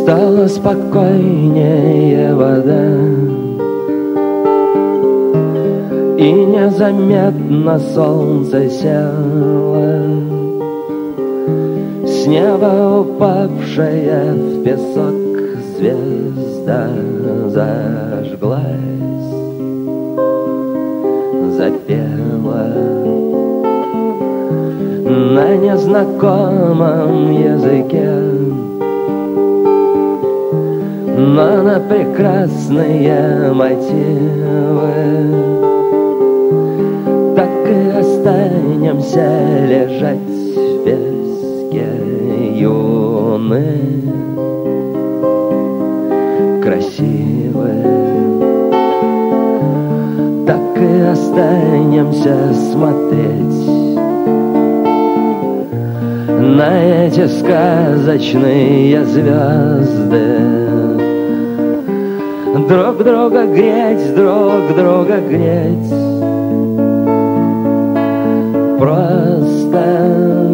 Стало спокойнее вода, и незаметно солнце село. С неба упавшая в песок звезда зажглась, запела на незнакомом языке, но на прекрасные мотивы. Так и останемся лежать в песке юны, красивы. Так и останемся смотреть на эти сказочные звезды, друг друга греть, друг друга греть. Просто